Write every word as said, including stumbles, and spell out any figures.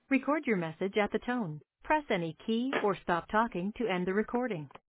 Record your message at the tone. Press any key or stop talking to end the recording.